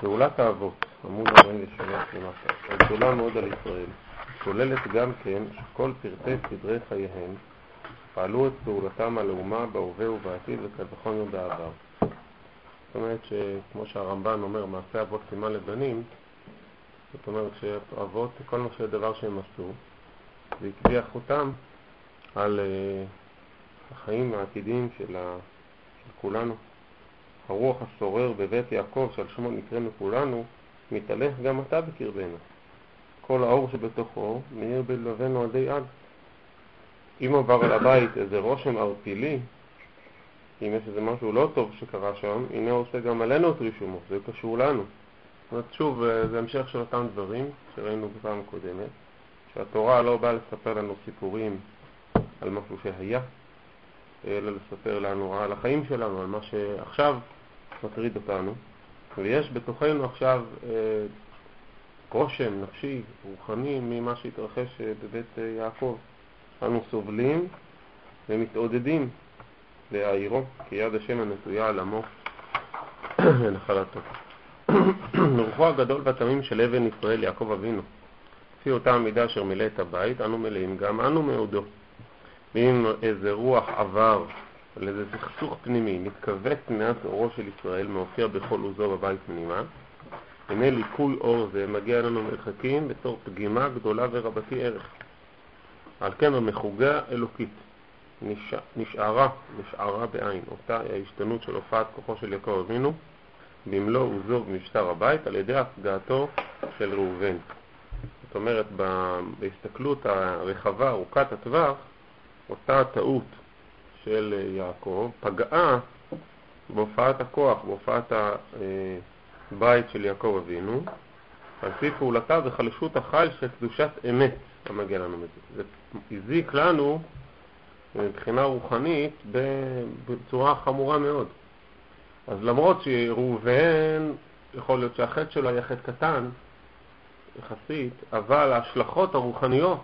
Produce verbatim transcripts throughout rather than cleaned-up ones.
פעולת האבות, עמוד ארבעים ושלוש למטה, גדולה מאוד על ישראל, כוללת גם כן שכל פרטי סדרי חייהם פעלו את פעולתם על האומה בהווה ובעתיד וקל וחומר בעבר. זאת אומרת שכמו שהרמב"ן אומר, מעשה אבות סימן לבנים, זאת אומרת שאבות, כל מה שהדבר שהם עשו, זה הקביע חותם על uh, החיים העתידיים של, ה... של כולנו. הרוח השורר בבית יעקב שעל שמו נקראנו כולנו, מתהלך גם אתה בקרבנו. כל האור שבתוכו מאיר בלבבנו עדי עד. אם עבר על הבית איזה רושם ערפילי, אם יש איזה משהו לא טוב שקרה שם, הנה עושה גם עלינו את רישומו, זה קשור לנו. זאת אומרת, שוב, זה המשך של אותם דברים שראינו בפעם הקודמת, שהתורה לא באה לספר לנו סיפורים על משהו שהיה, אלא לספר לנו על החיים שלנו, על מה שעכשיו מטריד אותנו. ויש בתוכנו עכשיו אה, רושם נפשי, רוחני, ממה שהתרחש בבית יעקב. אנו סובלים ומתעודדים להעירו, כי יד השם הנטויה על עמו ונחלתו. רוחו הגדול והתמים של אבן ישראל יעקב אבינו, לפי אותה המידה אשר מילא את הבית, אנו מלאים גם אנו מעודו. ואם איזה רוח עבר על איזה סכסוך פנימי מתכווץ מעט אורו של ישראל, מאופיע בכל עוזו בבית פנימה, הנה ליקוי אור זה מגיע לנו מרחקים בתור פגימה גדולה ורבתי ערך. על כן המחוגה אלוקית נש... נשארה, נשארה בעין, אותה ההשתנות של הופעת כוחו של יעקב אבינו במלוא עוזו במשטר הבית על ידי הפגעתו של ראובן. זאת אומרת, בהסתכלות הרחבה, ארוכת הטווח, אותה הטעות של יעקב פגעה בהופעת הכוח, בהופעת הבית של יעקב אבינו, על פי פעולתה וחלשות החל של קדושת אמת המגיע לנו מזה. זה הזיק לנו מבחינה רוחנית בצורה חמורה מאוד. אז למרות שראובן, יכול להיות שהחטא שלו היה חטא קטן יחסית, אבל ההשלכות הרוחניות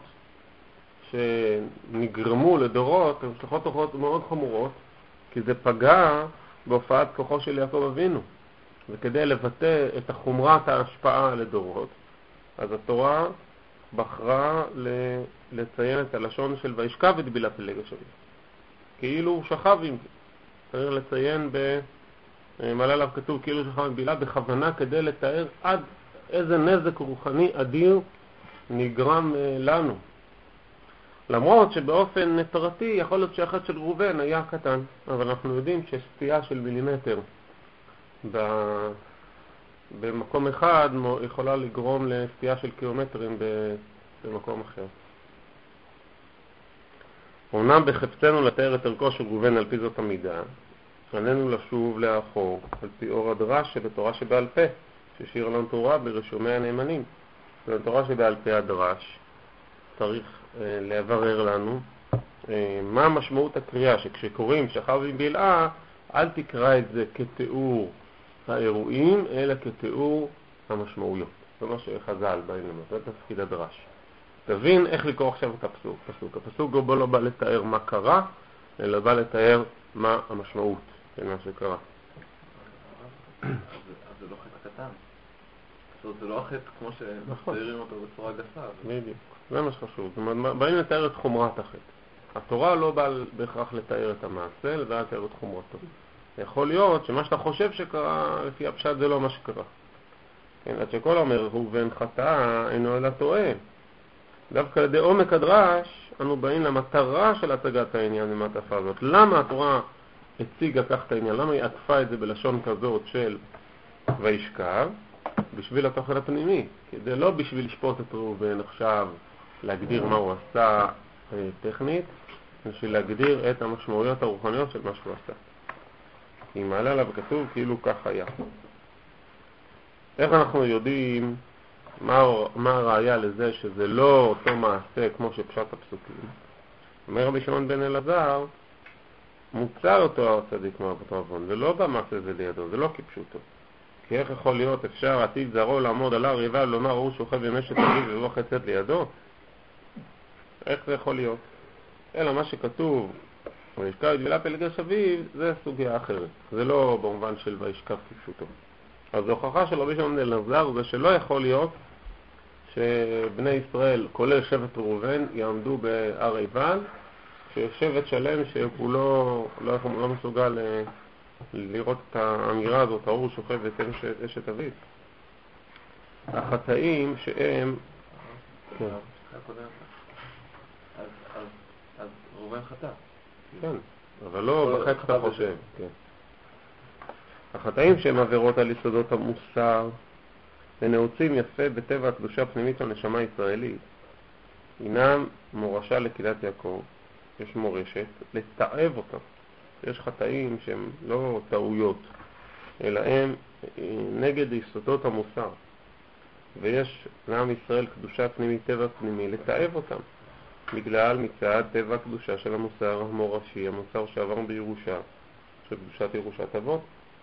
שנגרמו לדורות, השלכות רוחניות מאוד חמורות, כי זה פגע בהופעת כוחו של יעקב אבינו. וכדי לבטא את חומרת ההשפעה לדורות, אז התורה בחרה לציין את הלשון של וישכב את בילה פלג השביעי. כאילו הוא שכב עם זה. צריך לציין במעלה עליו כתוב כאילו שכב עם בילה בכוונה כדי לתאר עד איזה נזק רוחני אדיר נגרם לנו. למרות שבאופן פרטי יכול להיות שהחטא של ראובן היה קטן, אבל אנחנו יודעים שסטייה של מילימטר במקום אחד יכולה לגרום לסטייה של קילומטרים במקום אחר. אומנם בחפצנו לתאר את ערכו של ראובן על פי זאת המידה, עלינו לשוב לאחור על פי אור הדרש שבתורה שבעל פה, ששיר לנו תורה ברשומי הנאמנים. בתורה שבעל פה הדרש צריך אה, להברר לנו אה, מה המשמעות הקריאה, שכשקוראים שכב עם בלעה, אל תקרא את זה כתיאור האירועים, אלא כתיאור המשמעויות. זה מה שחז"ל באים לומר, זה תפקיד הדרש. תבין איך לקרוא עכשיו את הפסוק. הפסוק, הפסוק לא בא לתאר מה קרה, אלא בא לתאר מה המשמעות של מה שקרה. אז זה לא חטא קטן. זה לא החטא כמו שמסתירים אותו בצורה גסה. בדיוק, זה מה שחשוב. זאת אומרת, באים לתאר את חומרת החטא. התורה לא באה בהכרח לתאר את המעשה, אלא באה לתאר את חומרתו. יכול להיות שמה שאתה חושב שקרה, לפי הפשט זה לא מה שקרה. כן, עד שכל אומר, ראובן חטא, אינו אלא טועה. דווקא לידי עומק הדרש, אנו באים למטרה של הצגת העניין במעטפה הזאת. למה התורה הציגה כך את העניין? למה היא עטפה את זה בלשון כזאת של וישכב? בשביל התוכן הפנימי. כדי לא בשביל לשפוט את ראובן עכשיו, להגדיר מה הוא עשה טכנית, בשביל להגדיר את המשמעויות הרוחניות של מה שהוא עשה. כי מעלה עליו כתוב כאילו כך היה. איך אנחנו יודעים מה, מה הראיה לזה שזה לא אותו מעשה כמו שפשט הפסוקים? אומר רבי שמעון בן אלעזר, מוצר אותו הצדיק מאבותו עוון, ולא במעשה זה לידו, זה לא כפשוטו. כי איך יכול להיות אפשר עתיד זרעו לעמוד על הר יבל ולומר הוא שוכב במשת אביו ולא חצת לידו? איך זה יכול להיות? אלא מה שכתוב וישכב את בילה פלג השביעי, זה סוגיה אחרת. זה לא במובן של וישכב כפשוטו. אז ההוכחה של רבי שמעון בן אלעזר זה שלא יכול להיות שבני ישראל, כולל שבט ראובן, יעמדו בהר עיבל, ששבט שלם שהוא לא, לא, לא מסוגל לראות את האמירה הזאת, האור שוכב ותן אשת אביו. החטאים שהם... כן. אז ראובן חטא. כן, אבל לא בחטא אתה חושב. כן. החטאים שהם עבירות על יסודות המוסר ונעוצים יפה בטבע הקדושה הפנימית לנשמה הישראלית, הינם מורשה לקהילת יעקב. יש מורשת לתעב אותם. יש חטאים שהם לא טעויות, אלא הם נגד יסודות המוסר. ויש לעם ישראל קדושה פנימית, טבע פנימי, לתעב אותם. בגלל מצד טבע הקדושה של המוסר המורשי, המוסר שעבר בירושה, של קדושת ירושת אבות.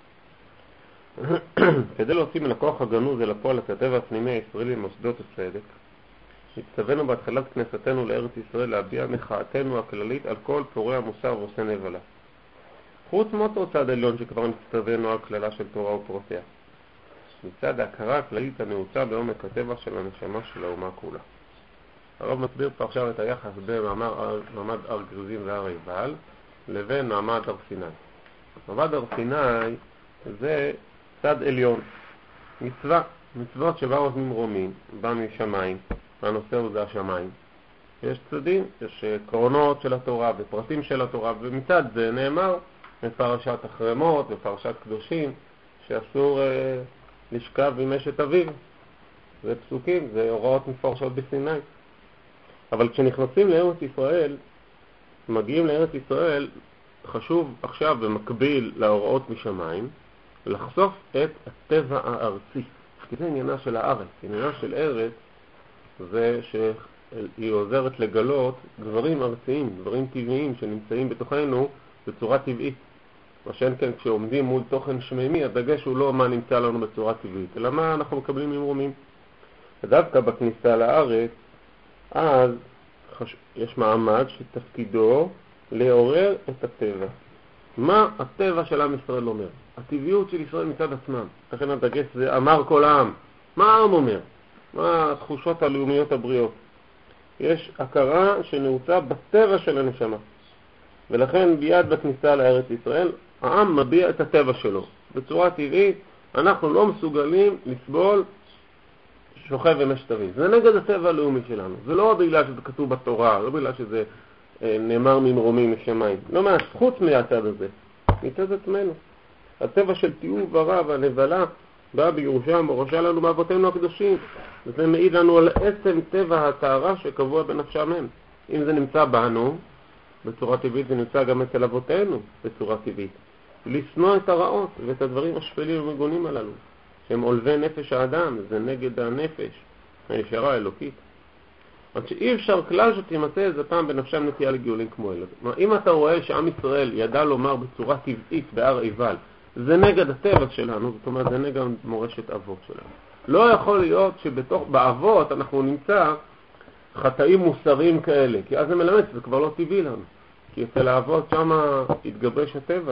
כדי להוציא מן הכוח הגנוז אל הפועל את הטבע הפנימי הישראלי למוסדות הצדק, הצטווינו בהתחלת כנסתנו לארץ ישראל להביע מחאתנו הכללית על כל פורעי המוסר ועושי נבלה. חוץ מאותו צד עליון שכבר נצטווינו על כללה של תורה ופרטיה. מצד ההכרה הכללית הנעוצה בעומק הטבע של הנשמה של האומה כולה. הרב מסביר פה עכשיו את היחס בין מעמד הר גריזים והר עיבל לבין מעמד הר סיני. מעמד הר סיני זה צד עליון, מצווה, מצוות שבאו ממרומים, בא משמיים, והנושא הוא זה השמיים. יש צדדים, יש קרונות של התורה ופרטים של התורה, ומצד זה נאמר בפרשת החרמות ופרשת קדושים שאסור אה, לשכב עם אשת אביו. זה פסוקים, זה הוראות מפורשות בסיני. אבל כשנכנסים לארץ ישראל, מגיעים לארץ ישראל, חשוב עכשיו במקביל להוראות משמיים, לחשוף את הטבע הארצי. כי זה עניינה של הארץ. עניינה של ארץ זה שהיא עוזרת לגלות דברים ארציים, דברים טבעיים שנמצאים בתוכנו בצורה טבעית. מה שאין כן כשעומדים מול תוכן שמימי, הדגש הוא לא מה נמצא לנו בצורה טבעית, אלא מה אנחנו מקבלים ממרומים. ודווקא בכניסה לארץ, אז יש מעמד שתפקידו לעורר את הטבע. מה הטבע של עם ישראל אומר? הטבעיות של ישראל מצד עצמם. לכן הדגש זה אמר כל העם. מה העם אומר? מה התחושות הלאומיות הבריאות? יש הכרה שנעוצה בטבע של הנשמה. ולכן ביד בכניסה לארץ ישראל, העם מביע את הטבע שלו. בצורה טבעית, אנחנו לא מסוגלים לסבול שוכב אשת אביו. זה נגד הטבע הלאומי שלנו. זה לא בגלל שזה כתוב בתורה, לא בגלל שזה אה, נאמר ממרומים משמיים. לא מעט, חוץ מהצד הזה. מצד עצמנו. הטבע של תיעוב הרע והנבלה בא בירושה מורשה לנו מאבותינו הקדושים. וזה מעיד לנו על עצם טבע הטהרה שקבוע בנפשם הם. אם זה נמצא בנו, בצורה טבעית זה נמצא גם אצל אבותינו בצורה טבעית. לשנוא את הרעות ואת הדברים השפלים ומגונים הללו. שהם עולבי נפש האדם, זה נגד הנפש, הישרה האלוקית. עד שאי אפשר כלל שתימצא איזה פעם בנפשם נטייה לגאולים כמו אלה. אם אתה רואה שעם ישראל ידע לומר בצורה טבעית בהר עיבל, זה נגד הטבע שלנו, זאת אומרת זה נגד מורשת אבות שלנו. לא יכול להיות שבתוך, באבות אנחנו נמצא חטאים מוסריים כאלה, כי אז זה מלמד, זה כבר לא טבעי לנו. כי אצל האבות שם התגבש הטבע.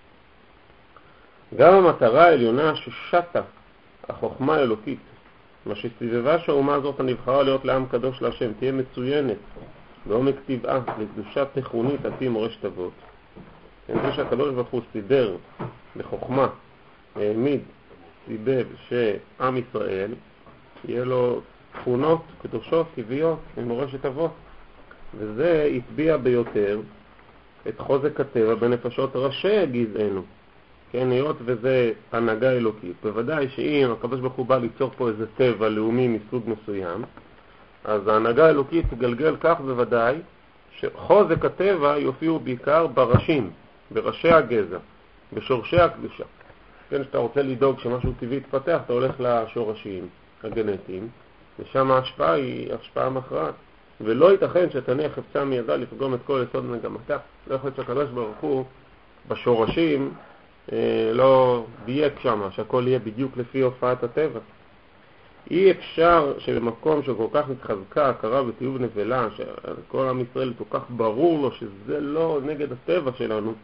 גם המטרה העליונה ששתה החוכמה האלוקית, מה שסביבה שהאומה הזאת הנבחרה להיות לעם קדוש להשם, תהיה מצוינת בעומק טבעה לקדושה תכונית על פי מורשת אבות. זה שהקדוש ברוך הוא סידר בחוכמה, העמיד, סיבב שעם ישראל יהיה לו תכונות קדושות טבעיות ממורשת אבות, וזה יטביע ביותר את חוזק הטבע בנפשות ראשי גזענו. כן, היות וזה הנהגה אלוקית. בוודאי שאם הקדוש ברוך הוא בא ליצור פה איזה טבע לאומי מסוג מסוים, אז ההנהגה האלוקית תגלגל כך בוודאי שחוזק הטבע יופיעו בעיקר בראשים, בראשי הגזע, בשורשי הקדושה. כן, שאתה רוצה לדאוג שמשהו טבעי יתפתח, אתה הולך לשורשים הגנטיים, ושם ההשפעה היא השפעה מכרעת. ולא ייתכן שתניח חפצה מידה לפגום את כל יסוד מגמתה. לא יכול להיות שהקדוש ברוך הוא בשורשים אה, לא דייק שם, שהכל יהיה בדיוק לפי הופעת הטבע. אי אפשר שבמקום שכל כך מתחזקה הכרה בתיעוב נבלה, שכל עם ישראל כל כך ברור לו שזה לא נגד הטבע שלנו,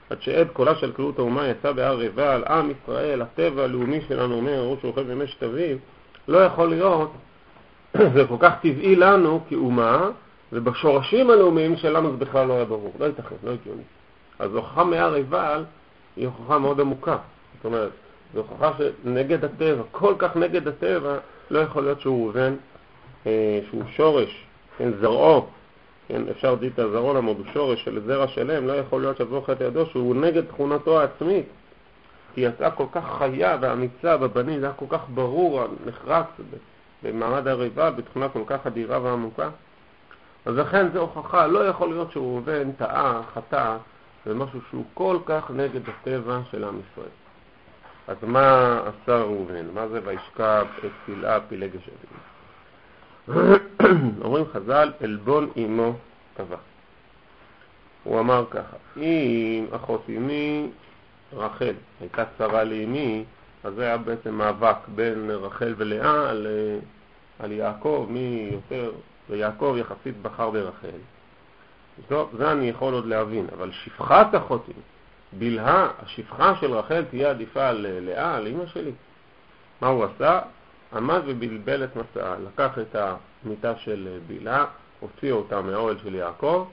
עד שעד קולה של כללות האומה יצא בהר עיבל, עם ישראל, הטבע הלאומי שלנו אומר, ראש רוכב ימי שתביב, לא יכול להיות, זה כל כך טבעי לנו כאומה, ובשורשים הלאומיים שלנו זה בכלל לא היה ברור, לא ייתכן, לא הגיוני. אז הוכחה מהר עיבל היא הוכחה מאוד עמוקה. זאת אומרת, זו הוכחה שנגד הטבע, כל כך נגד הטבע, לא יכול להיות שהוא ראובן, אה, שהוא שורש, כן, זרעו, כן, אפשר לדעת את הזרעו למוד, הוא שורש של זרע שלם, לא יכול להיות שבוא חטא ידו שהוא נגד תכונתו העצמית. כי יצאה כל כך חיה ואמיצה בבנים, זה היה כל כך ברור, נחרץ במעמד הר עיבל, בתכונה כל כך אדירה ועמוקה. אז לכן זו הוכחה, לא יכול להיות שהוא ראובן טעה, חטא, זה משהו שהוא כל כך נגד הטבע של עם ישראל. אז מה עשה ראובן? מה זה וישכב את פלאה פילג השבים? אומרים חז"ל, אלבון אמו קבע. הוא אמר ככה, אם אחות אמי רחל הייתה צרה לאמי, אז זה היה בעצם מאבק בין רחל ולאה על, על יעקב, מי יותר, ויעקב יחסית בחר ברחל. טוב, זה אני יכול עוד להבין, אבל שפחת אחותי, בלהה, השפחה של רחל תהיה עדיפה על לאה, על אמא שלי. מה הוא עשה? עמד ובלבל את מסעה, לקח את המיטה של בלהה, הוציא אותה מהאוהל של יעקב,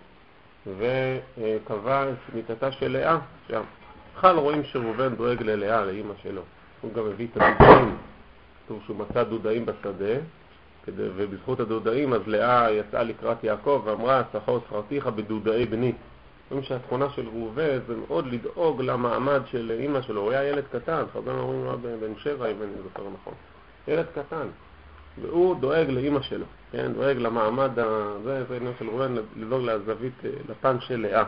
וקבע את מיטתה של לאה שם. בכלל רואים שראובן דואג ללאה, לאמא שלו. הוא גם הביא את הדודאים, כתוב שהוא מצא דודאים בשדה, כדי, ובזכות הדודאים אז לאה יצאה לקראת יעקב ואמרה, שכר שכרתיך בדודאי בני. אומרים שהתכונה של ראובן זה מאוד לדאוג למעמד של אמא שלו. הוא היה ילד קטן, חז"ל אומרים לו בן שבע, אם אני זוכר נכון. ילד קטן. והוא דואג לאמא שלו, כן? דואג למעמד, ה... זה, זה עניין של ראובן, לדאוג לזווית, לפן של לאה.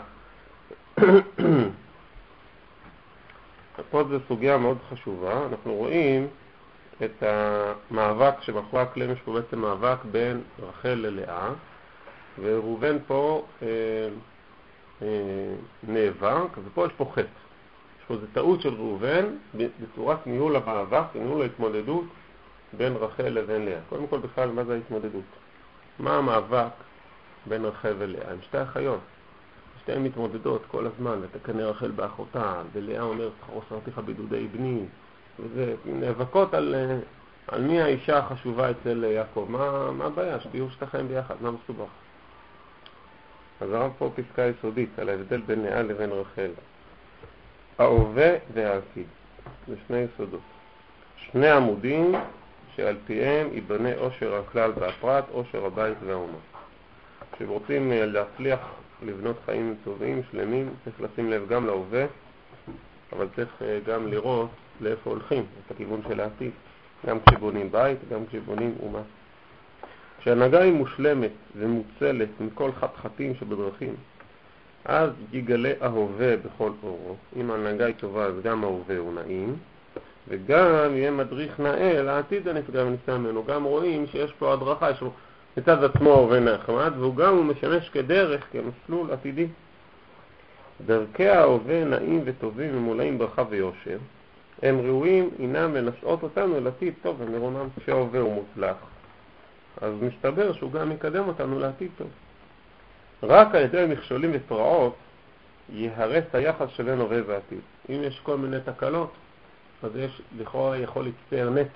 פה זו סוגיה מאוד חשובה. אנחנו רואים את המאבק שמאחורי הקלם, יש פה בעצם מאבק בין רחל ללאה, וראובן פה אה, אה, נאבק, ופה יש פה חטא. יש פה זו טעות של ראובן בצורת ניהול המאבק, ניהול ההתמודדות בין רחל לבין לאה. קודם כל בכלל, מה זה ההתמודדות? מה המאבק בין רחל ולאה? הם שתי אחיות. שתיהן מתמודדות כל הזמן, ותקנא רחל באחותה, ולאה אומרת, שכר שכרתיך בדודי בני, וזה, נאבקות על, על מי האישה החשובה אצל יעקב. מה, מה הבעיה? שתהיו שתיכם ביחד, מה מסובך? אז הרב פה פסקה יסודית על ההבדל בין לאה לבין רחל. ההווה והעתיד, זה שני יסודות. שני עמודים שעל פיהם ייבנה עושר הכלל והפרט, עושר הבית והאומה. כשרוצים להצליח לבנות חיים טובים, שלמים, צריך לשים לב גם להווה, אבל צריך גם לראות לאיפה הולכים, את הכיוון של העתיד. גם כשבונים בית, גם כשבונים אומה. כשהנהגה היא מושלמת ומוצלת מכל חתחתים שבדרכים, אז יגלה ההווה בכל אורו. אם ההנהגה היא טובה, אז גם ההווה הוא נעים, וגם יהיה מדריך נאה לעתיד הנפגע ונפגע ממנו. גם רואים שיש פה הדרכה, יש לו מצד עצמו ההווה נחמד, והוא גם הוא משמש כדרך, כמסלול עתידי. דרכי ההווה נעים וטובים ומולאים ברכה ויושר, הם ראויים אינם לנשאות אותנו אל עתיד טוב ומרונם. כשההווה הוא מוצלח, אז מסתבר שהוא גם יקדם אותנו לעתיד טוב. רק על ידי מכשולים ופרעות יהרס היחס שבין הווה ועתיד. אם יש כל מיני תקלות, אז יש לכאורה יכול להצטער נתק.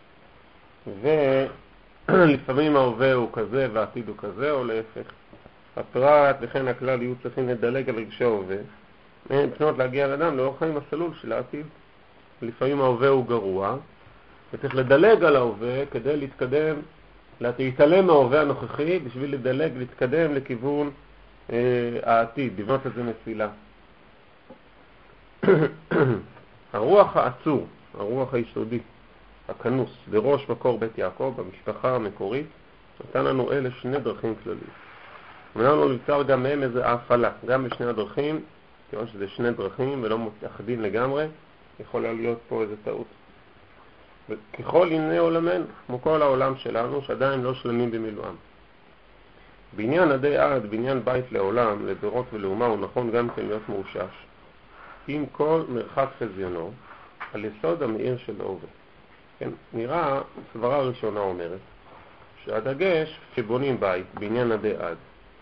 ולפעמים ההווה הוא כזה והעתיד הוא כזה, או להפך. הפרט וכן הכלל יהיו צריכים לדלג על רגשי ההווה. מבחינות להגיע לאדם לאור חיים הסלול של העתיד. לפעמים ההווה הוא גרוע, וצריך לדלג על ההווה כדי להתקדם, להתעלם מההווה הנוכחי בשביל לדלג, להתקדם לכיוון אה, העתיד, לבנות איזה מסילה. הרוח העצור, הרוח היסודי, הכנוס, בראש מקור בית יעקב, במשפחה המקורית, נתן לנו אלה שני דרכים כלליים. אמרנו לבצר גם מהם איזה ההפעלה, גם בשני הדרכים, כיוון שזה שני דרכים ולא מתאחדים לגמרי, יכולה להיות פה איזה טעות. וככל הנה עולמנו, כמו כל העולם שלנו, שעדיין לא שלמים במילואם. בעניין עדי עד, בעניין בית לעולם, לדורות ולאומה, הוא נכון גם כן להיות מאושש. עם כל מרחק חזיונו, על יסוד המאיר של ההווה. כן, נראה, סברה ראשונה אומרת, שהדגש שבונים בית, בעניין עדי עד,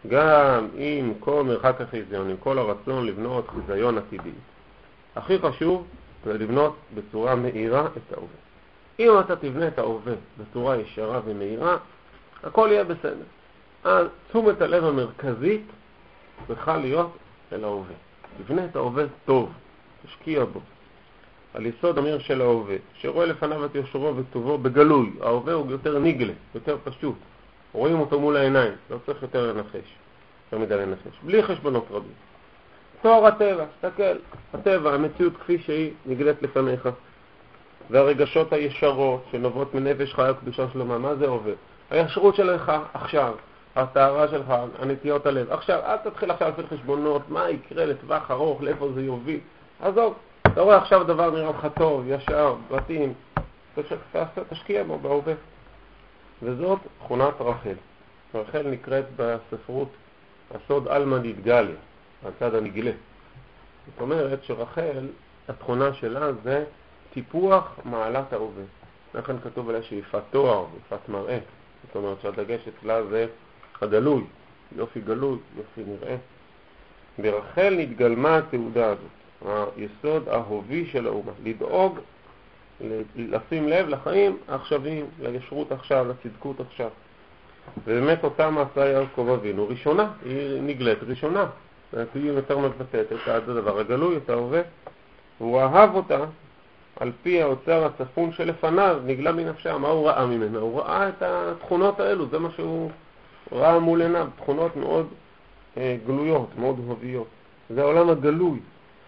גם עם כל מרחק החיזיון, עם כל הרצון לבנות חיזיון עתידי, הכי חשוב זה לבנות בצורה מהירה את ההווה. אם אתה תבנה את ההווה בצורה ישרה ומהירה, הכל יהיה בסדר. אז תשומת הלב המרכזית צריכה להיות אל ההווה. תבנה את ההווה טוב, תשקיע בו. על יסוד אמיר של ההווה, שרואה לפניו את יושרו וטובו בגלוי. ההווה הוא יותר נגלה, יותר פשוט. רואים אותו מול העיניים, לא צריך יותר לנחש. יותר מדי לנחש. בלי חשבונות רבים. תואר הטבע, תסתכל. הטבע, המציאות כפי שהיא נגלית לפניך. והרגשות הישרות שנובעות מנפש חיה וקדושה שלמה, מה זה הווה? הישרות שלך עכשיו, הטהרה שלך, הנטיות הלב. עכשיו, אל תתחיל עכשיו לפי חשבונות, מה יקרה לטווח ארוך, לאיפה זה יוביל. עזוב, אתה רואה עכשיו דבר נראה לך טוב, ישר, בתים, תשקיע בו בהווה. וזאת תכונת רחל. רחל נקראת בספרות הסוד אלמא דתגליה, הצד הנגלה. זאת אומרת שרחל, התכונה שלה זה טיפוח מעלת ההווה. לכן כתוב עליה שיפת תואר, יפת מראה. זאת אומרת שהדגש אצלה זה הגלוי, יופי גלוי, יופי נראה. ברחל נתגלמה התעודה הזאת, היסוד ההובי של האומה, לדאוג, לשים לב לחיים העכשוויים, לישרות עכשיו, לצדקות עכשיו. ובאמת אותה מעשה יעקב אבינו ראשונה, היא נגלית ראשונה. היא יותר מבטאת את הדבר הגלוי, את ההווה. הוא אהב אותה על פי האוצר הצפון שלפניו, נגלה מנפשה. מה הוא ראה ממנה? הוא ראה את התכונות האלו, זה מה שהוא ראה מול עיניו, תכונות מאוד אה, גלויות, מאוד הוביות. זה העולם הגלוי.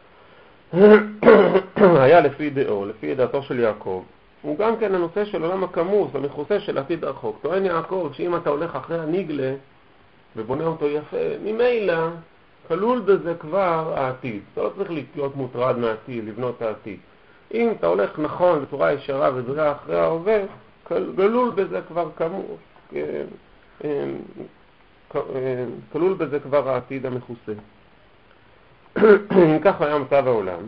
היה לפי דעו, לפי דעתו של יעקב. הוא גם כן הנושא של עולם הכמוס, המכוסה של עתיד רחוק. טוען יעקב שאם אתה הולך אחרי הנגלה ובונה אותו יפה, ממילא כלול בזה כבר העתיד. אתה לא צריך להיות מוטרד מהעתיד, לבנות את העתיד. אם אתה הולך נכון בצורה ישרה וזריעה אחרי ההווה, כלול בזה כבר כמוס, כלול בזה כבר העתיד המכוסה. אם כך היה מצב העולם,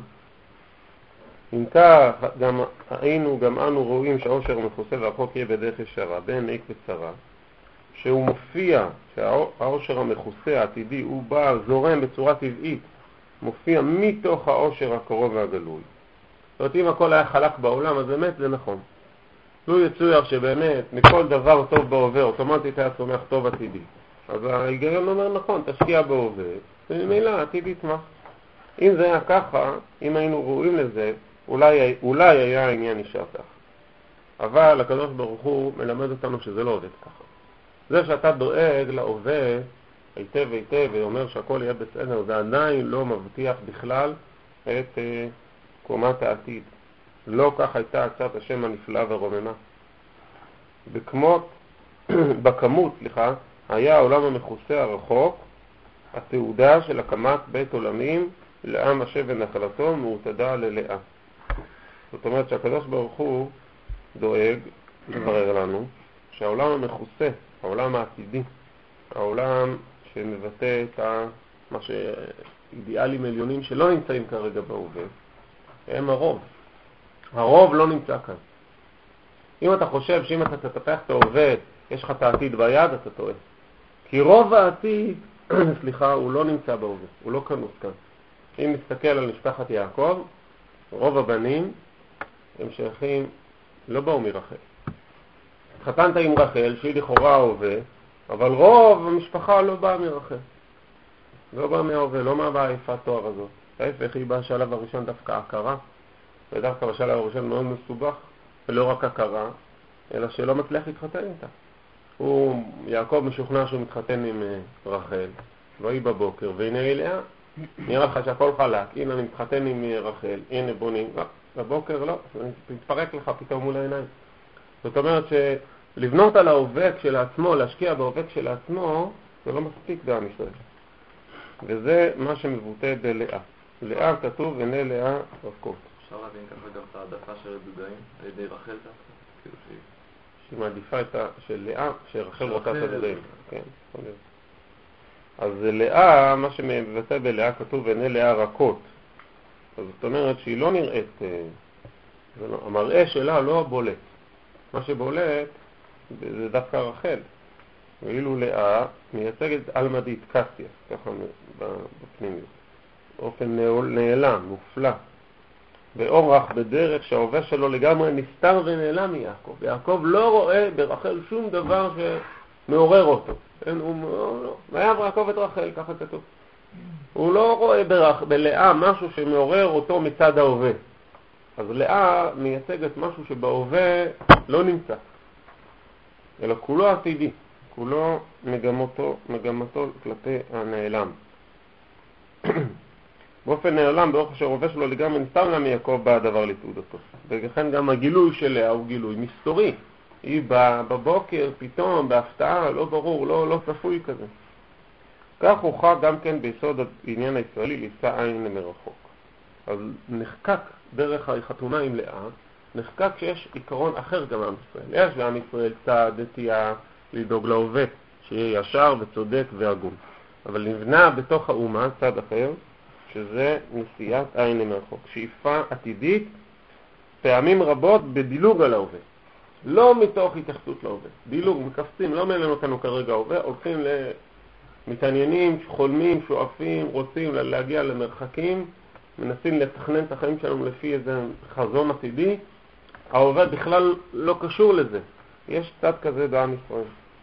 אם כך גם היינו, גם אנו רואים שהעושר המכוסה והרחוק יהיה בדרך ישרה, בין מעיק וצרה, שהוא מופיע, שהעושר המכוסה העתידי הוא בא, זורם בצורה טבעית, מופיע מתוך העושר הקרוב והגלוי. זאת אומרת, אם הכל היה חלק בעולם, אז באמת זה נכון. לא יצויר שבאמת מכל דבר טוב בהווה, אוטומטית היה צומח טוב עתידי. אז ההיגיון אומר נכון, תשקיע בהווה, וממילא עתיד יצמח. אם זה היה ככה, אם היינו רואים לזה, אולי, אולי היה העניין נשאר כך. אבל הקדוש ברוך הוא מלמד אותנו שזה לא עובד ככה. זה שאתה דואג להווה היטב היטב ואומר שהכל יהיה בסדר, זה עדיין לא מבטיח בכלל את uh, קומת העתיד. לא כך הייתה עצת השם הנפלאה ורוממה. בכמות, בכמות, סליחה, היה העולם המכוסה הרחוק, התעודה של הקמת בית עולמים לעם השם ונחלתו מאותדה ללאה. זאת אומרת שהקדוש ברוך הוא דואג לברר לנו שהעולם המכוסה, העולם העתידי, העולם שמבטא את ה... מה שאידיאלים עליונים שלא נמצאים כרגע בהווה, הם הרוב. הרוב לא נמצא כאן. אם אתה חושב שאם אתה תטפח את ההווה, יש לך את העתיד ביד, אתה טועה. כי רוב העתיד, סליחה, הוא לא נמצא בהווה, הוא לא כנוס כאן. אם נסתכל על משפחת יעקב, רוב הבנים הם שייכים, לא באו מרחל. התחתנת עם רחל, שהיא לכאורה ההווה, אבל רוב המשפחה לא באה מרחל. לא באה מההווה, לא מה באה יפת תואר הזאת. ההפך, היא באה בשלב הראשון דווקא הכרה, ודווקא בשלב הראשון מאוד מסובך, ולא רק הכרה, אלא שלא מצליח להתחתן איתה. הוא, יעקב משוכנע שהוא מתחתן עם רחל, והיא בבוקר, והנה היא לאה. נראה לך שהכל חלק, הנה אני מתחתן עם רחל, הנה בונים, לא, בבוקר לא, תתפרק לך פתאום מול העיניים. זאת אומרת שלבנות על ההווה כשלעצמו, להשקיע בהווה כשלעצמו, זה לא מספיק בעם ישראל. וזה מה שמבוטא בלאה. לאה כתוב, הנה לאה רכות. אפשר להבין ככה גם את העדפה של הדודאים על ידי רחל דווקא? כאילו שהיא... שהיא מעדיפה את ה... של לאה, שרחל רוצה את הדודאים. כן, יכול להיות. אז לאה, מה שמבטא בלאה כתוב, הנה לאה רכות. אז זאת אומרת שהיא לא נראית, לא, המראה שלה לא בולט. מה שבולט זה דווקא רחל. ואילו לאה מייצגת אלמא דאיטקסיה, ככה בפנימיות. באופן נעלם, מופלא. באורח, בדרך שההווה שלו לגמרי נסתר ונעלם מיעקב. יעקב לא רואה ברחל שום דבר שמעורר אותו. אין, הוא לא, ויעבר יעקב את רחל, ככה כתוב. הוא לא רואה ברח, בלאה משהו שמעורר אותו מצד ההווה. אז לאה מייצגת משהו שבהווה לא נמצא, אלא כולו עתידי, כולו מגמתו, מגמתו כלפי הנעלם. באופן נעלם, באופן שההווה שלו לגמרי נסתר לה מיעקב בא הדבר לתעודתו. ולכן גם הגילוי של לאה הוא גילוי מסתורי. היא בבוקר, פתאום, בהפתעה, לא ברור, לא, לא צפוי כזה. כך הוכח גם כן ביסוד העניין הישראלי לישא עין מרחוק. אז נחקק דרך החתונה עם לאה, נחקק שיש עיקרון אחר גם עם ישראל. יש בעם ישראל צד, נטייה, לדאוג להווה, שיהיה ישר וצודק והגון. אבל נבנה בתוך האומה צד אחר, שזה נשיאת עין מרחוק, שאיפה עתידית, פעמים רבות בדילוג על ההווה. לא מתוך התייחסות להווה. דילוג, מקפצים, לא מעניין אותנו כרגע ההווה, הולכים למתעניינים, חולמים, שואפים, רוצים להגיע למרחקים, מנסים לתכנן את החיים שלנו לפי איזה חזון עתידי. ההווה בכלל לא קשור לזה. יש צד כזה בעם ישראל.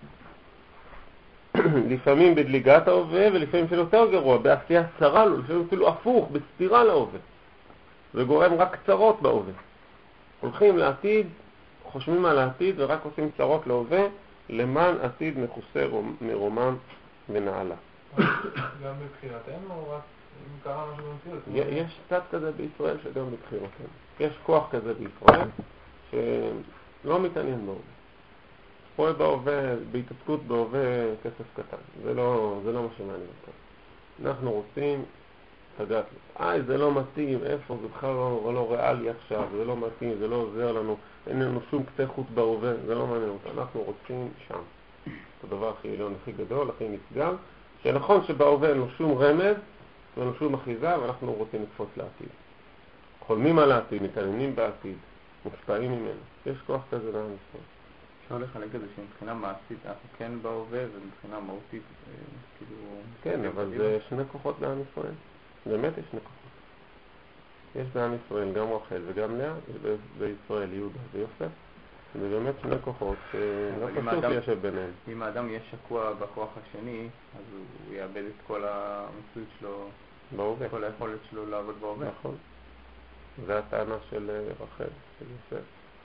לפעמים בדליגת ההווה ולפעמים אפילו יותר גרוע, בעשייה צרה לו, לפעמים אפילו הפוך, בסתירה להווה. זה גורם רק צרות בהווה. הולכים לעתיד, חושבים על העתיד ורק עושים צרות להווה, למען עתיד מכוסה מרומם ונעלה. גם בבחירתנו או רק אם קרה משהו במציאות? יש צד כזה בישראל שגם בבחירתנו. יש כוח כזה בישראל שלא מתעניין בהווה. רואה בהווה, בהתעסקות בהווה כסף קטן. זה לא, זה לא מה שמעניין אותנו. אנחנו רוצים תגעת. איי, זה לא מתאים, איפה? זה בכלל לא, לא ריאלי עכשיו, זה לא מתאים, זה לא עוזר לנו, אין לנו שום קצה חוט בהווה, זה לא מעניין אותנו. אנחנו רוצים שם. זה הדבר הכי עליון, הכי גדול, הכי נצגר, שנכון שבהווה אין לו שום רמז, אין לו שום אחיזה, ואנחנו רוצים לקפוץ לעתיד. חולמים על העתיד, מתעניינים בעתיד, מושפעים ממנו. יש כוח כזה לעם ישראל. אפשר לחלק את זה שמבחינה מעשית אנחנו כן בהווה ומבחינה מהותית כאילו... כן, אבל זה שני כוחות בעם ישראל. באמת יש שני כוחות. יש בעם ישראל גם רחל וגם לאה, בישראל יהודה ויוסף. זה באמת שני כוחות שלא פשוט ליישב ביניהם. אם האדם יהיה שקוע בכוח השני, אז הוא יאבד את כל המיסוי שלו, בהווה. כל היכולת שלו לעבוד בהווה. נכון. זה הטענה של רחל, של יוסף.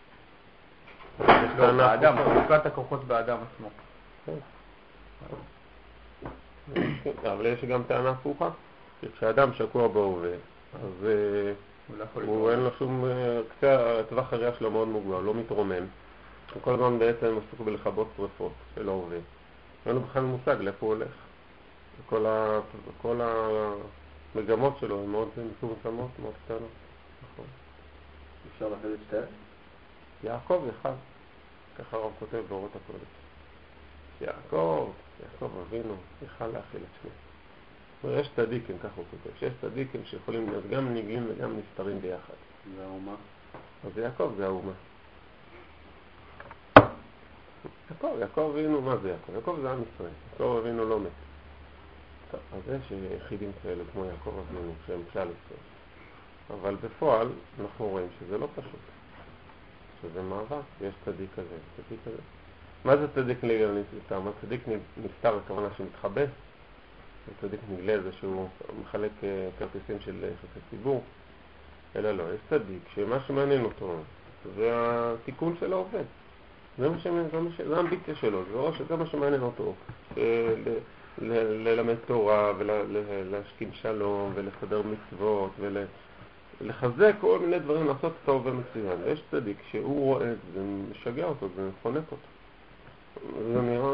יש לו באדם, חלוקת הכוחות באדם עצמו. אבל יש גם טענה הפוכה, שכשאדם שקוע בהווה, אז הוא אין לו שום, קצה הטווח הראייה שלו מאוד מוגבל, לא מתרומם. הוא כל הזמן בעצם עסוק בלכבות שריפות של ההווה. אין לו בכלל מושג לאיפה הוא הולך. כל המגמות שלו הן מאוד מצומצמות, מאוד קטנות. נכון. אפשר לחד את שתיים? יעקב אחד, ככה הרב כותב באורות הקודש. יעקב, יעקב אבינו, יכל להכיל את שני. יש צדיקים, ככה הוא כותב, שיש צדיקים שיכולים להיות גם נגלים וגם נסתרים ביחד. זה האומה? אז יעקב זה האומה. יעקב, יעקב אבינו, מה זה יעקב? יעקב זה עם ישראל, יעקב אבינו לא מת. טוב, אז יש יחידים כאלה כמו יעקב אבינו, שהם כלל ישראל. אבל בפועל אנחנו רואים שזה לא פשוט. שזה מאבק, יש צדיק כזה, צדיק כזה. מה זה צדיק נגלה נסתר? מה צדיק נסתר הכוונה שמתחבא? צדיק נגלה זה שהוא מחלק כרטיסים של יחסי ציבור. אלא לא, יש צדיק שמה שמעניין אותו זה התיקון של העובד. זה מה שמעניין, זה האמביציה שלו, זה ראש, זה מה שמעניין אותו. ללמד תורה ולהשכין שלום ולסדר מצוות ולחזק כל מיני דברים, לעשות טוב ומצוין. יש צדיק שהוא רואה את זה, משגע אותו, זה מפונק אותו. זה נראה,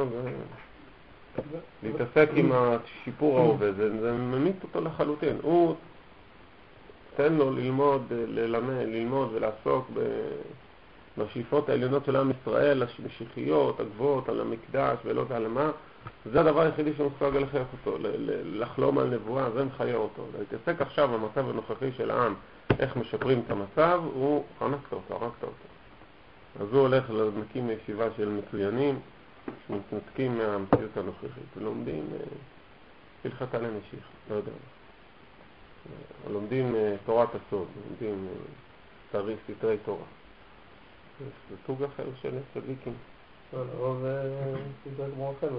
להתעסק עם השיפור העובד, זה, זה ממית אותו לחלוטין. הוא תן לו ללמוד, ללמד, ללמוד ולעסוק בשאיפות העליונות של עם ישראל, המשיחיות, הגבוהות, על המקדש ולא יודע למה. זה הדבר היחידי שמסוגל לחייך אותו, לחלום על נבואה, זה מחיה אותו. להתעסק עכשיו במצב הנוכחי של העם, איך משפרים את המצב, הוא חנקת אותו, הרקת אותו. אז הוא הולך למקים ישיבה של מצוינים, מתנתקים מהמציאות הנוכחית ולומדים הלכתה למשיח, לא יודע מה. לומדים תורת הסוד, לומדים תאריך סתרי תורה. זה סוג אחר של צדיקים. הרוב סתרי כמו אחר,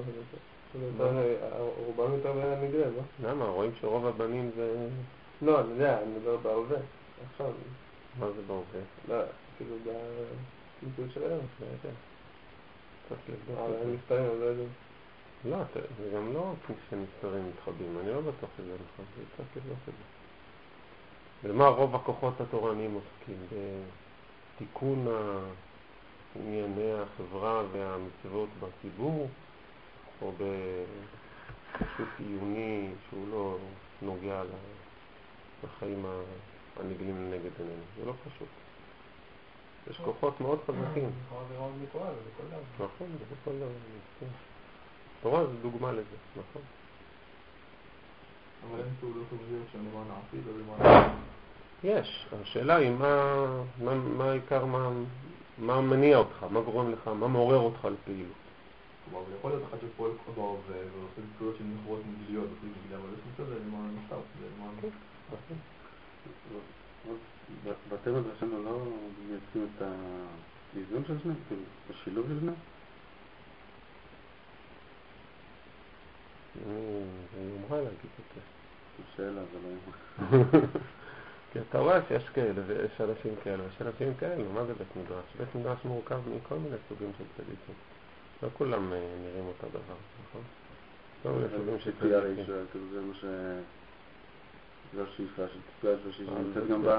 רובם יותר בעניין נגלה, לא? למה? רואים שרוב הבנים זה... לא, אני יודע, אני מדבר בהווה. עכשיו. מה זה בהווה? לא, כאילו במציאות של היום. לא יודע. אבל הם מסתרים, אני לא יודע. לא, זה גם לא כשנסתרים מתחבים, אני לא בטוח שזה נכון, זה צריך לבדוק את זה. ומה רוב הכוחות התורניים עוסקים? בתיקון ענייני החברה והמצוות בציבור, או בפשוט עיוני שהוא לא נוגע לחיים הנגלים לנגד עינינו. זה לא פשוט. יש כוחות מאוד חזקים. נכון, זה בכל דבר. תורה זה דוגמה לזה, נכון? אבל אין פעולות עובדות שהן למען העתיד או למען העתיד? יש. השאלה היא מה, מה, מה העיקר, מה, מה מניע אותך, מה גורם לך, מה מעורר אותך לפעילות. כלומר, זה יכול להיות אחד שפועל כבר בהווה ועושה פעולות שהן יכולות מגליות, עושים מגליה, אבל יש מצב זה למען הנוסף, זה למען... בתי מדרשנו לא מייצגים את האיזון של שניהם, כאילו, השילוב של שניהם? זה יומרה להגיד את זה. שאלה, זה לא יומרה. כי אתה רואה שיש כאלה ויש אנשים כאלה ויש אנשים כאלה. מה זה בית מדרש? בית מדרש מורכב מכל מיני סוגים של צדיקים. לא כולם נראים אותה דבר, נכון? כל מיני סוגים של ציפייה צדיקים. לישועה, כאילו זה מה ש... זה השאיפה של ציפייה לישועה שהיא נמצאת גם ב...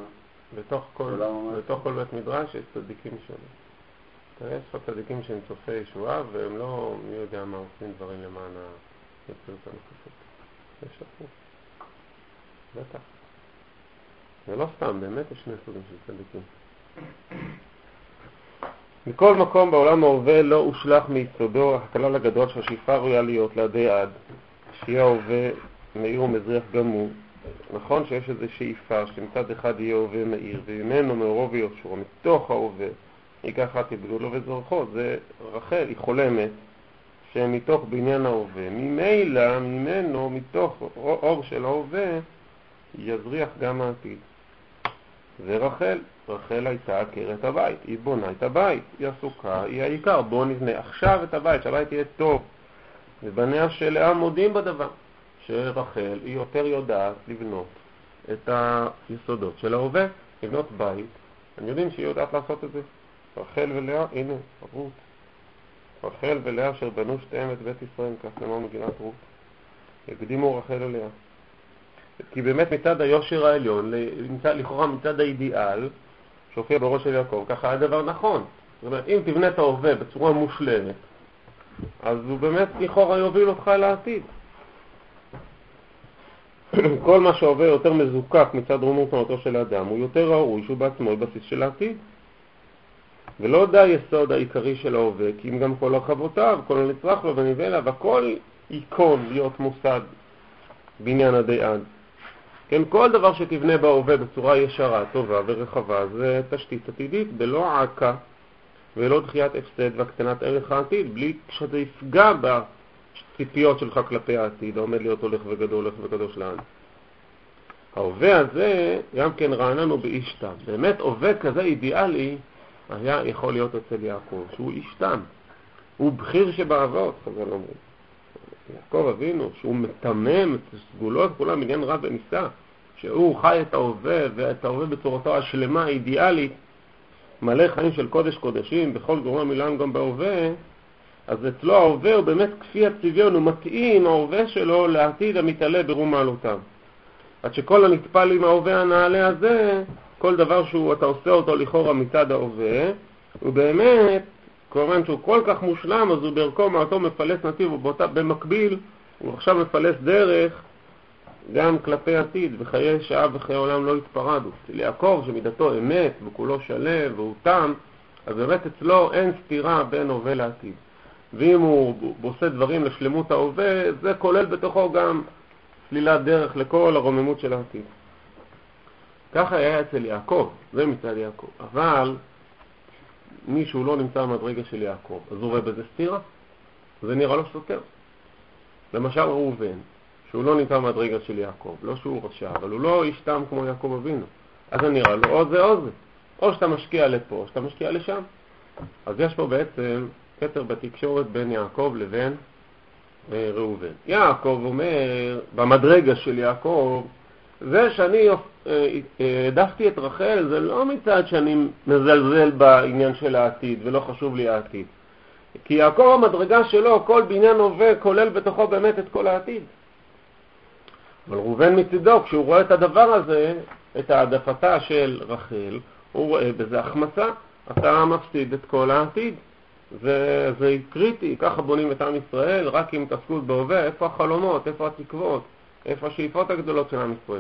בתוך כל בית מדרש יש צדיקים שונים. יש פה צדיקים שהם צופי ישועה והם לא מי יודע מה עושים דברים למען המציאות הנוכחית. יש הפוך. בטח. זה לא סתם, באמת יש שני סוגים של צדיקים. מכל מקום בעולם ההווה לא הושלך מיסודו הכלל הגדול שהשאיפה ראויה להיות לעדי עד. שיהיה ההווה מאיר ומזריח גם הוא. נכון שיש איזו שאיפה שמצד אחד יהיה הווה מאיר וממנו מאורו ויושרו מתוך ההווה ייקח אחת יבלו לו וזרחו. זה רחל, היא חולמת שמתוך בניין ההווה ממילא ממנו מתוך אור של ההווה יזריח גם העתיד. זה רחל. רחל הייתה עקרת הבית, היא בונה את הבית, היא עסוקה, היא העיקר. בוא נבנה עכשיו את הבית, שהבית יהיה טוב. ובניה של לאה מודים בדבר שרחל היא יותר יודעת לבנות את היסודות של ההווה, לבנות בית. הם יודעים שהיא יודעת לעשות את זה. רחל ולאה, הנה, רות. רחל ולאה אשר בנו שתיהם את בית ישראל, כך נאמר מגילת רות. הקדימו רחל ולאה. כי באמת מצד היושר העליון, לכאורה מצד האידיאל, שהופיע בראש של יעקב, ככה היה דבר נכון. זאת אומרת, אם תבנה את ההווה בצורה מושלמת, אז הוא באמת לכאורה יוביל אותך לעתיד. כל מה שההווה יותר מזוקק מצד רומות תנועתו של האדם, הוא יותר ראוי שהוא בעצמו בסיס של העתיד. ולא די יסוד העיקרי של ההווה, כי אם גם כל הרחבותיו, כל הנצרך לו ונביא אליו, הכל יקון להיות מוסד בעניין עדי עד. כן, כל דבר שתבנה בהווה בצורה ישרה, טובה ורחבה, זה תשתית עתידית, בלא עקה ולא דחיית הפסד והקטנת ערך העתיד, בלי שזה יפגע בציפיות שלך כלפי העתיד, העומד להיות הולך וגדול, הולך וגדול לעד. ההווה הזה גם כן רענן הוא באיש תם. באמת הווה כזה אידיאלי היה יכול להיות אצל יעקב, שהוא איש תם. הוא בחיר שבאבות, חז"ל אומרים. יעקב אבינו, שהוא מתמם את סגולות כולם עניין רב וניסה, שהוא חי את ההווה ואת ההווה בצורתו השלמה האידיאלית, מלא חיים של קודש קודשים, בכל גורם המילן גם בהווה, אז אצלו ההווה הוא באמת כפי הצביון, הוא מתאים ההווה שלו לעתיד המתעלה ברום מעלותיו. עד שכל הנטפל עם ההווה הנעלה הזה, כל דבר שאתה עושה אותו לכאורה מצד ההווה, הוא באמת, כלומר שהוא כל כך מושלם, אז הוא בערכו מעתו מפלס נתיב, ובאותה, במקביל הוא עכשיו מפלס דרך גם כלפי עתיד, וחיי שעה וחיי עולם לא התפרדו. ליעקב שמידתו אמת וכולו שלב והוא תם, אז באמת אצלו אין סתירה בין הווה לעתיד. ואם הוא עושה דברים לשלמות ההווה, זה כולל בתוכו גם סלילת דרך לכל הרוממות של העתיד. ככה היה אצל יעקב, זה מצד יעקב. אבל מישהו לא נמצא במדרגה של יעקב, אז הוא רואה בזה סתירה? זה נראה לו סותר. למשל ראובן, שהוא לא נמצא במדרגה של יעקב, לא שהוא רשע, אבל הוא לא איש תם כמו יעקב אבינו. אז זה נראה לו או זה או זה. או שאתה משקיע לפה, או שאתה משקיע לשם. אז יש פה בעצם קטר בתקשורת בין יעקב לבין אה, ראובן. יעקב אומר, במדרגה של יעקב, זה שאני העדפתי אה, את רחל, זה לא מצד שאני מזלזל בעניין של העתיד, ולא חשוב לי העתיד. כי יעקב המדרגה שלו, כל בניין הווה, כולל בתוכו באמת את כל העתיד. אבל ראובן מצידו, כשהוא רואה את הדבר הזה, את העדפתה של רחל, הוא רואה בזה החמצה. אתה מפסיד את כל העתיד. זה, זה קריטי, ככה בונים את עם ישראל, רק עם תעסקות בהווה, איפה החלומות, איפה התקוות, איפה השאיפות הגדולות של עם ישראל.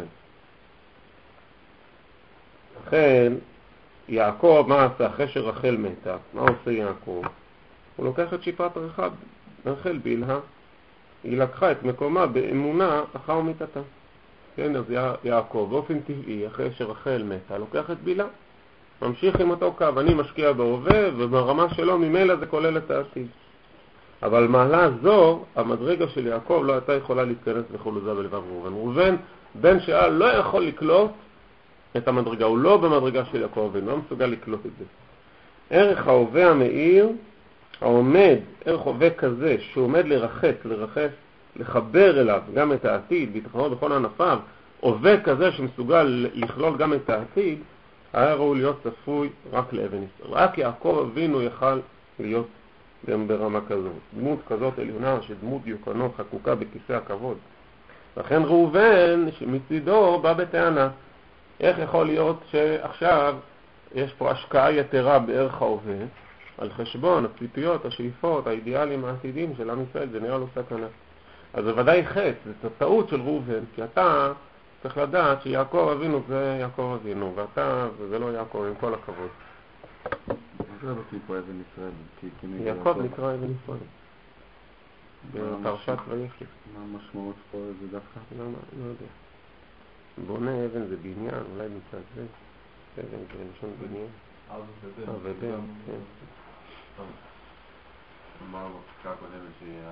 לכן, יעקב, מה עשה? אחרי שרחל מתה, מה עושה יעקב? הוא לוקח את שיפת רחב, רחל בלהה, היא לקחה את מקומה באמונה אחר מיתתה. כן, אז יעקב, באופן טבעי, אחרי שרחל מתה, לוקח את בילה. ממשיך עם אותו קו, אני משקיע בהווה, וברמה שלו ממילא זה כולל את העתיד. אבל מעלה זו, המדרגה של יעקב לא הייתה יכולה להתכנס בחולוזה בלבב ראובן. ראובן, בן שאל, לא יכול לקלוט את המדרגה, הוא לא במדרגה של יעקב, הוא לא מסוגל לקלוט את זה. ערך ההווה המאיר, העומד, ערך הווה כזה, שעומד לרחץ, לרחץ, לחבר אליו גם את העתיד, בהתחנות בכל ענפיו, הווה כזה שמסוגל לכלול גם את העתיד, היה ראוי להיות צפוי רק לאבן ישראל. רק יעקב אבינו יכל להיות גם ברמה כזאת. דמות כזאת עליונה, שדמות דיוקנו חקוקה בכיסא הכבוד. לכן ראובן, שמצידו בא בטענה, איך יכול להיות שעכשיו יש פה השקעה יתרה בערך ההווה, על חשבון הציפיות, השאיפות, האידיאלים העתידים של עם ישראל, זה נראה לו סכנה. אז זה ודאי חץ, זה טעות של ראובן, כי אתה צריך לדעת שיעקב אבינו זה יעקב אבינו, ואתה, וזה לא יעקב, עם כל הכבוד. זה לא תקרא אבן ישראל. יעקב נקרא אבן ישראל. בפרשת ויחי. מה המשמעות פה זה דווקא? לא, לא יודע. בונה אבן זה בניין, אולי מצד זה. אבן זה לשון בניין. אבן ובן, כן. אמרנו בפסקה הקודמת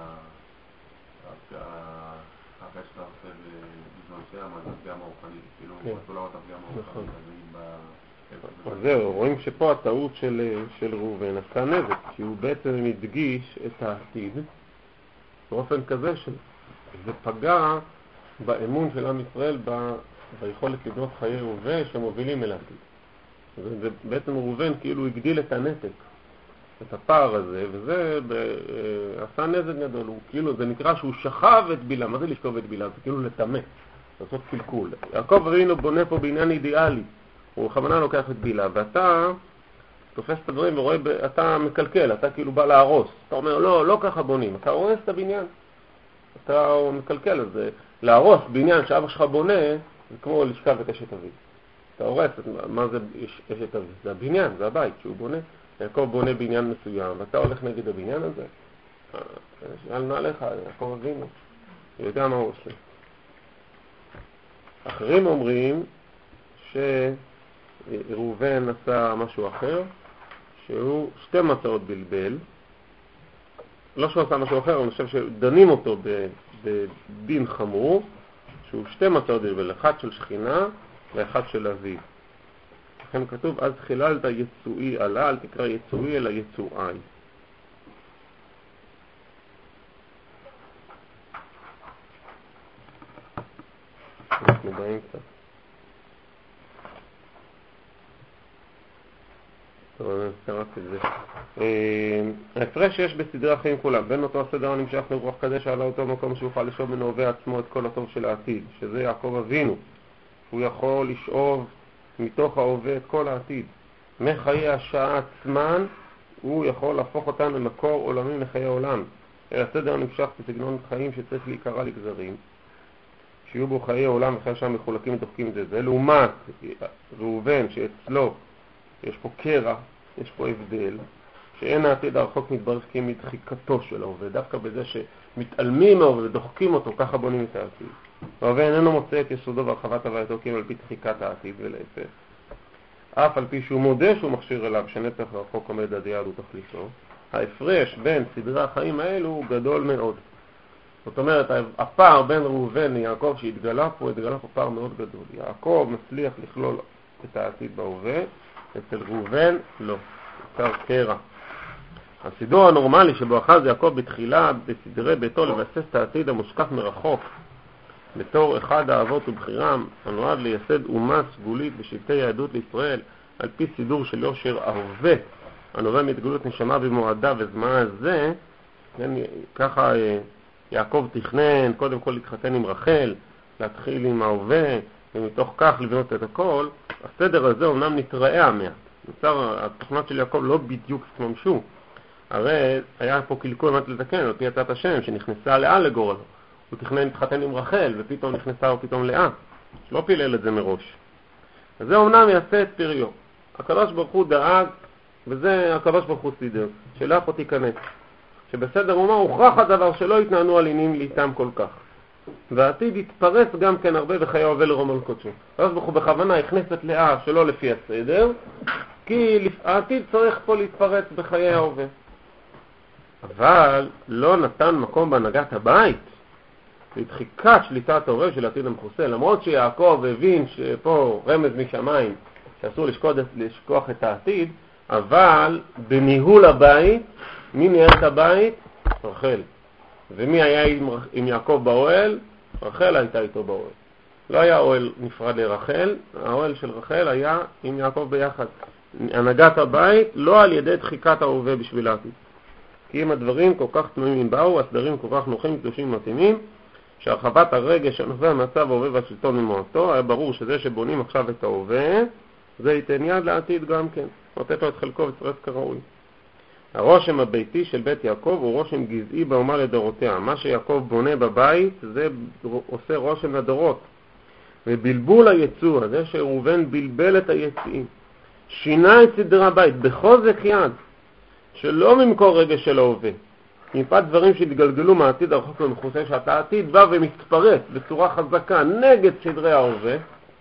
אחרי שאתה עושה בזמן שם, אז הפגיעה הרוחנית, כאילו, לא רואה את הפגיעה הרוחנית. אז זהו, רואים שפה הטעות של ראובן עשה נזק, כי הוא בעצם מדגיש את העתיד באופן כזה שזה פגע באמון של עם ישראל ביכולת לבנות חיי הווה שמובילים אל העתיד. ובעצם ראובן כאילו הגדיל את הנתק, את הפער הזה, וזה עשה נזק גדול. הוא כאילו, זה נקרא שהוא שכב את בילה. מה זה לשכב את בילה? זה כאילו לטמא, לעשות קלקול. יעקב אבינו בונה פה בעניין אידיאלי, הוא בכוונה לוקח את בילה, ואתה תופס את הדברים ורואה, אתה מקלקל, אתה כאילו בא להרוס. אתה אומר, לא, לא ככה בונים, אתה הורס את הבניין. אתה מקלקל, אז להרוס בניין שאבא שלך בונה, זה כמו לשכב את אשת אביו. אתה הורס, מה זה אשת אביו? זה הבניין, זה הבית שהוא בונה. יעקב בונה בניין מסוים, ואתה הולך נגד הבניין הזה. שאל נעליך, יעקב אבינו. הוא יודע מה הוא עושה. אחרים אומרים שראובן עשה משהו אחר, שהוא שתי מצאות בלבל. לא שהוא עשה משהו אחר, אני חושב שדנים אותו בדין חמור, שהוא שתי מצאות בלבל, אחד של שכינה ואחד של אביו. לכן כתוב, אז חיללת יצואי עלה, אל תקרא יצואי אלא יצואי. אנחנו באים קצת. טוב, אני אזכרת את זה. ההפרש שיש בסדרי החיים כולם, בין אותו הסדר הנמשך לרוח קדש עלה אותו מקום שהוא יוכל לשאוב מן ההווה עצמו את כל הטוב של העתיד, שזה יעקב אבינו. הוא יכול לשאוב מתוך ההווה את כל העתיד. מחיי השעה עצמן, הוא יכול להפוך אותן למקור עולמי לחיי העולם. הסדר נמשך בסגנון חיים שצריך להיקרא לגזרים, שיהיו בו חיי העולם וחיי השעה מחולקים ודוחקים את זה. זה לעומת ראובן שאצלו יש פה קרע, יש פה הבדל, שאין העתיד הרחוק מתברך כי מדחיקתו של ההווה, דווקא בזה שמתעלמים מההווה ודוחקים אותו, ככה בונים את העתיד. ההווה איננו מוצא את יסודו והרחבת הווייתו כאילו על פי דחיקת העתיד ולהפך. אף על פי שהוא מודה שהוא מכשיר אליו שנצח הרחוק עומד עד יעד ותכליתו, ההפרש בין סדרי החיים האלו הוא גדול מאוד. זאת אומרת, הפער בין ראובן ליעקב שהתגלה פה, התגלה פה פער מאוד גדול. יעקב מצליח לכלול את העתיד בהווה, אצל ראובן לא, יותר קרע. הסידור הנורמלי שבו אחז יעקב בתחילה בסדרי ביתו לבסס את העתיד המושקף מרחוק, בתור אחד האבות ובחירם, הנועד לייסד אומה סגולית בשבטי יהדות לישראל, על פי סידור של יושר ההווה, הנובע מתגלות נשמה במועדה וזמן הזה, ככה יעקב תכנן קודם כל להתחתן עם רחל, להתחיל עם ההווה, ומתוך כך לבנות את הכל. הסדר הזה אומנם נתראה המעט. נוצר, התכנות של יעקב לא בדיוק התממשו. הרי היה פה קלקול מעט לתקן, על פי הצעת השם, שנכנסה לאה לגורל. הוא תכנן להתחתן עם רחל, ופתאום נכנסה או פתאום לאה. לא פילל את זה מראש. אז זה אומנם יעשה את פריו. הקדוש ברוך הוא דאג, וזה הקדוש ברוך הוא סידר, שלא פה תיכנס. שבסדר אומה הוכרח הדבר שלא יתנענו על עינים לאיתם כל כך. והעתיד יתפרס גם כן הרבה בחיי ההווה לרום על קודשו. הקדוש ברוך הוא בכוונה הכניס את לאה שלא לפי הסדר, כי העתיד צריך פה להתפרץ בחיי ההווה. אבל לא נתן מקום בהנהגת הבית לדחיקת שליטת ההווה של העתיד המכוסה, למרות שיעקב הבין שפה רמז משמיים שאסור לשכוח את העתיד, אבל בניהול הבית, מי ניהל את הבית? רחל. ומי היה עם, עם יעקב באוהל? רחל הייתה איתו באוהל. לא היה אוהל נפרד לרחל, האוהל של רחל היה עם יעקב ביחד. הנהגת הבית לא על ידי דחיקת ההווה בשביל העתיד. כי אם הדברים כל כך תמימים באו, הסדרים כל כך נוחים, קדושים מתאימים, שהרחבת הרגש הנובע מהצו ההווה והשלטון ממועטו, היה ברור שזה שבונים עכשיו את ההווה, זה ייתן יד לעתיד גם כן. נותן לו את חלקו וצרף כראוי. הרושם הביתי של בית יעקב הוא רושם גזעי באומה לדורותיה. מה שיעקב בונה בבית זה עושה רושם לדורות. ובלבול היצוא, הזה שראובן בלבל את היציאים, שינה את סדרי הבית בחוזק יד, שלא ממקור רגש של ההווה, מפאת דברים שהתגלגלו מהעתיד הרחוק ומכוסה, שאתה העתיד בא ומתפרץ בצורה חזקה נגד סדרי ההווה,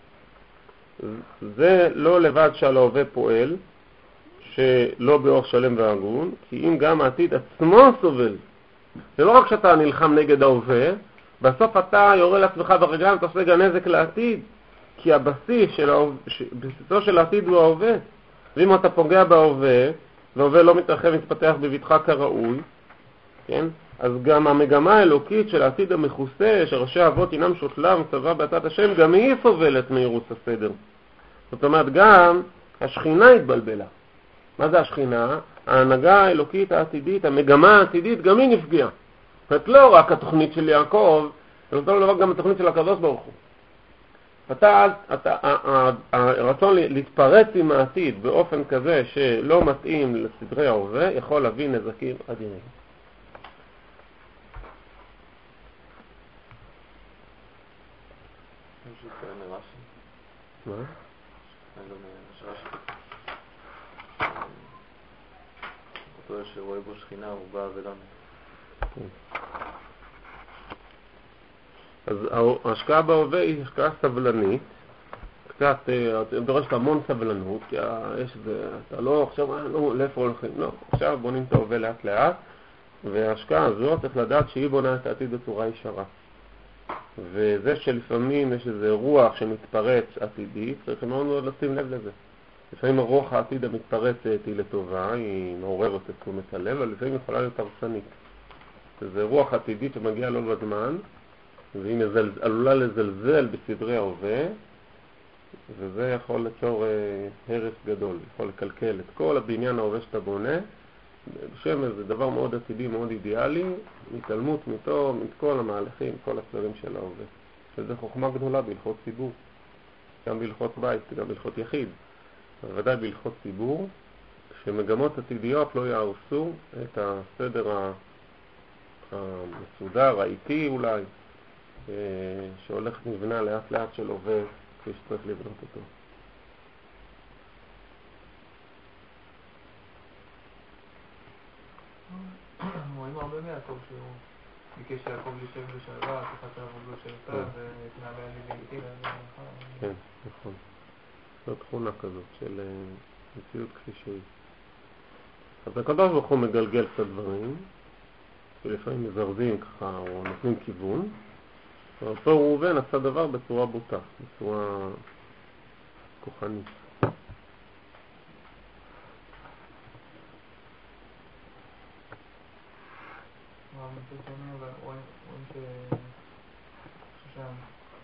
זה לא לבד שעל ההווה פועל, שלא באורח שלם והגון, כי אם גם העתיד עצמו סובל. זה לא רק שאתה נלחם נגד ההווה, בסוף אתה יורה לעצמך ברגליים, אתה עושה גם נזק לעתיד, כי הבסיס של ההווה, בסיסו של העתיד הוא ההווה. ואם אתה פוגע בהווה, וההווה לא מתרחב ומתפתח בביטחה כראוי, כן? אז גם המגמה האלוקית של העתיד המכוסה, שראשי האבות אינם שוטלה ומצווה בעצת השם, גם היא סובלת מאירוס הסדר. זאת אומרת, גם השכינה התבלבלה. מה זה השכינה? ההנהגה האלוקית העתידית, המגמה העתידית, גם היא נפגעה. זאת אומרת, לא רק התוכנית של יעקב, אלא אותו דבר גם התוכנית של הקדוש ברוך הוא. אתה, אתה, הרצון להתפרץ עם העתיד באופן כזה שלא מתאים לסדרי ההווה, יכול להביא נזקים אדירים. מה? אותו שרואה בו שכינה הוא בא ולנו. אז ההשקעה בהווה היא השקעה סבלנית, קצת, דורשת המון סבלנות, כי יש זה, אתה לא עכשיו, לא, לאיפה הולכים, לא, עכשיו בונים את ההווה לאט לאט, וההשקעה הזו צריך לדעת שהיא בונה את העתיד בצורה ישרה. וזה שלפעמים יש איזה רוח שמתפרץ עתידית, צריך מאוד מאוד לשים לב לזה. לפעמים הרוח העתיד המתפרצת היא לטובה, היא מעוררת את תשומת הלב, אבל לפעמים יכולה להיות הרסנית. זה רוח עתידית שמגיעה לא בזמן, והיא מזל, עלולה לזלזל בסדרי ההווה, וזה יכול ליצור אה, הרס גדול, יכול לקלקל את כל הבניין ההווה שאתה בונה. בשם זה דבר מאוד עתידי, מאוד אידיאלי, התעלמות מתו, מכל המהלכים, כל הסדרים של ההווה. וזה חוכמה גדולה בהלכות ציבור, גם בהלכות בית, גם בהלכות יחיד. בוודאי בהלכות ציבור, שמגמות עתידיות לא יהרסו את הסדר המסודר, האיטי אולי, שהולך נבנה לאט לאט של הווה כפי שצריך לבנות אותו. רואים הרבה מיעקב שהוא ביקש שיעקב להישב בשלווה, תחת העבוד לא שלתה והתנהלה לי לעיתים. כן, נכון. זו תכונה כזאת של מציאות כפי שהיא. אז הקדוש ברוך הוא מגלגל את הדברים, ולפעמים מזרזים ככה, או נותנים כיוון, אבל פה ראובן עשה דבר בצורה בוטה, בצורה כוחנית. מצד שני, אבל רואים ש... ששם...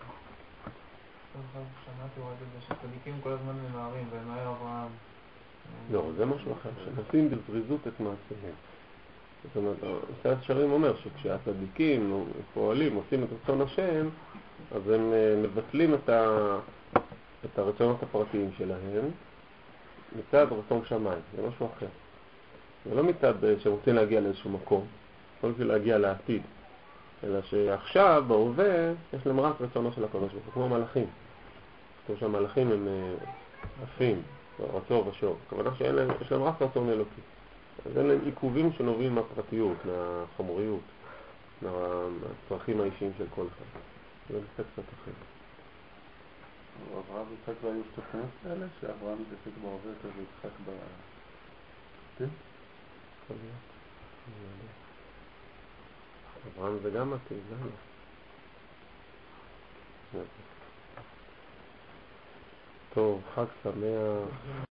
שמעתי רואה את זה, שצדיקים כל הזמן ממהרים, ומהר אברהם. לא, זה משהו אחר, שנושאים בזריזות את מעשיהם. זאת אומרת, סייעת שרים אומר שכשהצדיקים פועלים, עושים את רצון השם, אז הם מבטלים את, ה... את הרצונות הפרטיים שלהם מצד רצון שמיים, זה משהו אחר. זה לא מצד שהם רוצים להגיע לאיזשהו מקום, לא רוצים להגיע לעתיד, אלא שעכשיו, בהווה, יש להם רק רצונו של הקדוש ברוך הוא, כמו המלאכים. כמו שהמלאכים הם עפים, רצור ושור. הכוונה שיש להם רק רצון אלוקי. אז אין להם עיכובים שנובעים מהפרטיות, מהחמוריות, מהצרכים האישיים של כל אחד. זה נושא קצת אחר. אברהם ויצחק לא היו שתי תנועות האלה, שאברהם מתעסק בהווה יותר ויצחק ב... כן? אברהם זה גם עתיד, למה? טוב, חג שמח.